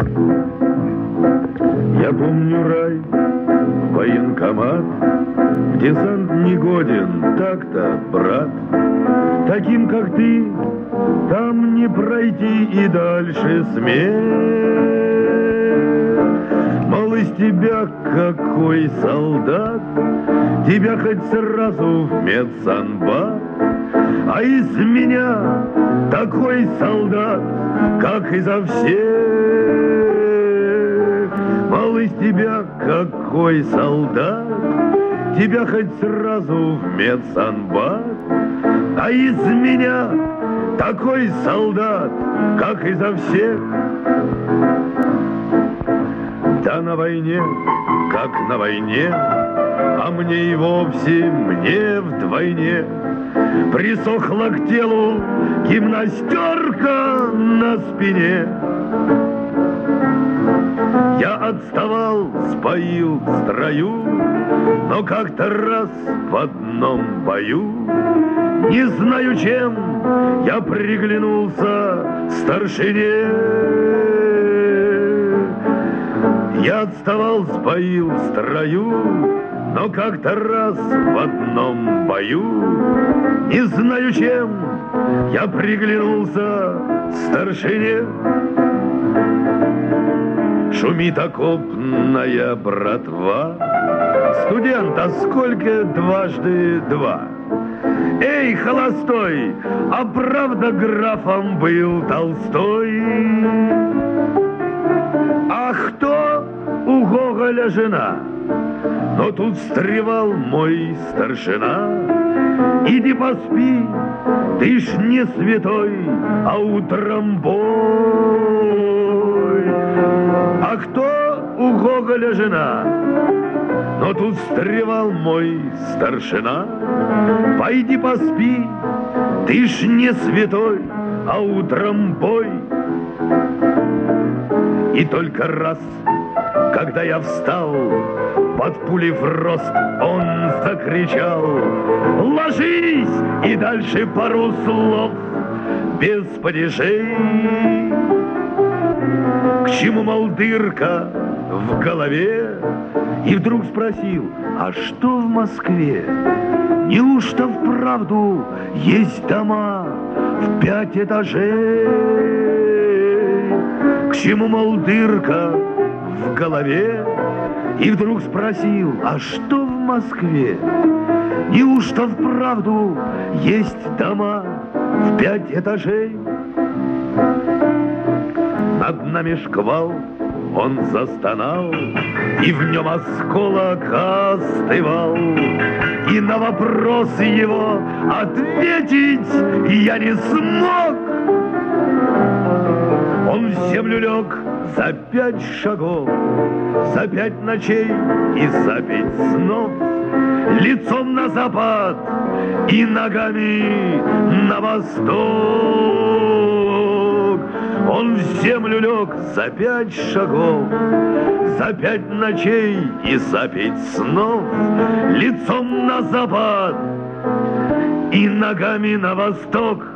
Я помню рай, военкомат, в десант не годен, так-то, брат. Таким, как ты, там не пройти и дальше смерть. Мол, из тебя какой солдат, тебя хоть сразу в медсанбат. А из меня такой солдат, как изо всех. Мол, из тебя какой солдат, тебя хоть сразу в медсанбат. А из меня такой солдат, как изо всех. Да на войне, как на войне, а мне и вовсе, мне вдвойне присохла к телу гимнастерка на спине. Я отставал, споил в строю, но как-то раз в одном бою, не знаю чем, я приглянулся старшине. Я отставал, споил в строю, но как-то раз в одном бою, не знаю чем, я приглянулся старшине. Шумит окопная братва, студент, а сколько дважды два? Эй, холостой, а правда графом был Толстой? А кто у Гоголя жена? Но тут встревал мой старшина. Иди поспи, ты ж не святой, а утром бой. А кто у Гоголя жена? Но тут встревал мой старшина. Пойди поспи, ты ж не святой, а утром бой. И только раз, когда я встал, под пули в рост он закричал: ложись! И дальше пару слов без падежей. К чему, мол, дырка в голове? И вдруг спросил: а что в Москве? Неужто вправду есть дома в 5 этажей? К чему, мол, дырка в голове? И вдруг спросил: а что в Москве? Неужто вправду есть дома в 5 этажей? Над нами шквал, он застонал, и в нем осколок остывал. И на вопрос его ответить я не смог. Он в землю лег за 5 шагов, за 5 ночей и за 5 снов, лицом на запад и ногами на восток. Он в землю лег за 5 шагов, за 5 ночей и за 5 снов, лицом на запад и ногами на восток.